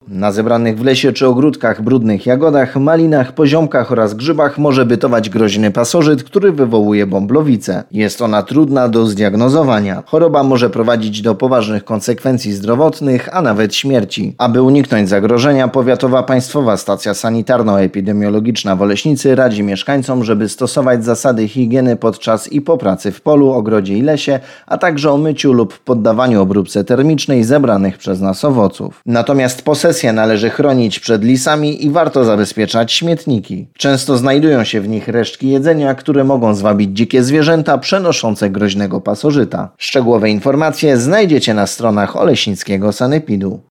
Na zebranych w lesie czy ogródkach brudnych jagodach, malinach, poziomkach oraz grzybach może bytować groźny pasożyt, który wywołuje bąblowicę. Jest ona trudna do zdiagnozowania. Choroba może prowadzić do poważnych konsekwencji zdrowotnych, a nawet śmierci. Aby uniknąć zagrożenia, Powiatowa Państwowa Stacja Sanitarno-Epidemiologiczna w Oleśnicy radzi mieszkańcom, żeby stosować zasady higieny podczas i po pracy w polu, ogrodzie i lesie, a także o myciu lub poddawaniu obróbce termicznej zebranych przez nas owoców. Natomiast posesję należy chronić przed lisami i warto zabezpieczać śmietniki. Często znajdują się w nich resztki jedzenia, które mogą zwabić dzikie zwierzęta przenoszące groźnego pasożyta. Szczegółowe informacje znajdziecie na stronach Oleśnickiego Sanepidu.